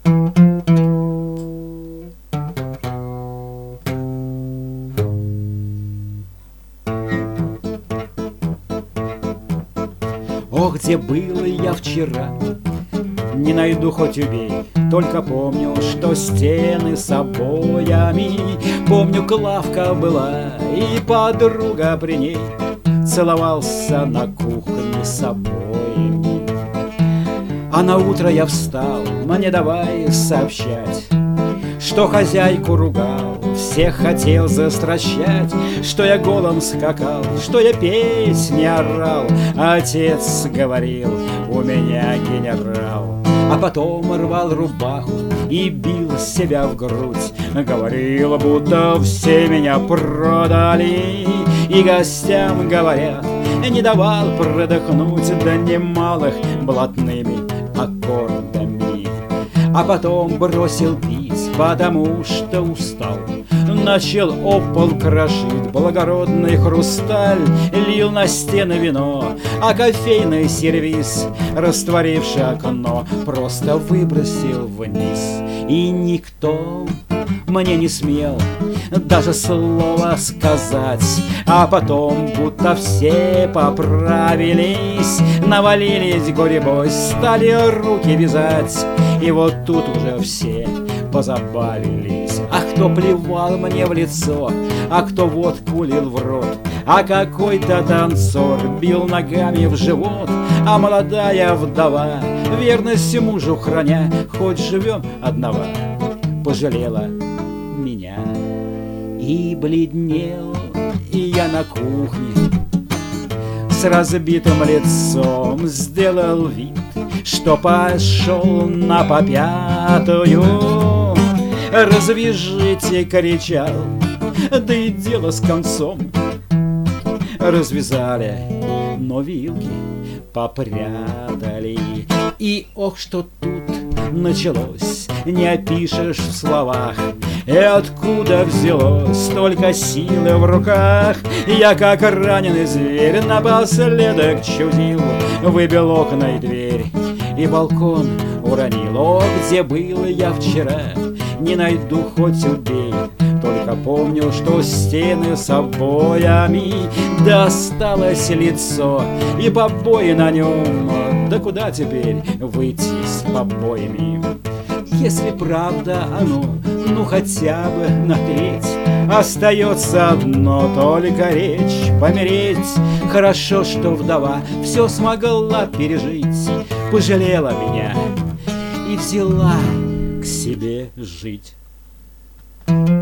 Ох, где был я вчера, не найду, хоть убей. Только помню, что стены с обоями. Помню, Клавка была и подруга при ней. Целовался на кухне с обоями. А на утро я встал, мне давай сообщать, что хозяйку ругал, всех хотел застращать, что я голым скакал, что я песни орал. Отец говорил, у меня генерал. А потом рвал рубаху и бил себя в грудь. Говорил, будто все меня продали. И гостям говорят, не давал продохнуть до немалых блатными аккордами. А потом бросил пить, потому что устал. Начал об пол крошить благородный хрусталь, лил на стены вино, а кофейный сервиз, растворивший окно, просто выбросил вниз. И никто мне не смел даже слова сказать. А потом, будто все поправились, навалились гурьбой, стали руки вязать. И вот тут уже все позабавились. А кто плевал мне в лицо, а кто водку лил в рот, а какой-то танцор бил ногами в живот. А молодая вдова, верность мужу храня, хоть живем одного, пожалела меня. И бледнел и я на кухне с разбитым лицом, сделал вид, что пошел на попятую. «Развяжите!» — кричал, да и дело с концом. Развязали, но вилки попрятали. И ох, что тут началось, не опишешь в словах. И откуда взялось столько силы в руках? Я, как раненый зверь, напоследок чудил, выбил окна и дверь, и балкон уронил. О, где был я вчера, не найду, хоть убей. Только помню, что стены с обоями, досталось лицо и побои на нем. Да куда теперь выйти с побоями? Если правда оно, ну хотя бы на треть, остается одно только речь помереть. Хорошо, что вдова все смогла пережить, пожалела меня и взяла к себе жить.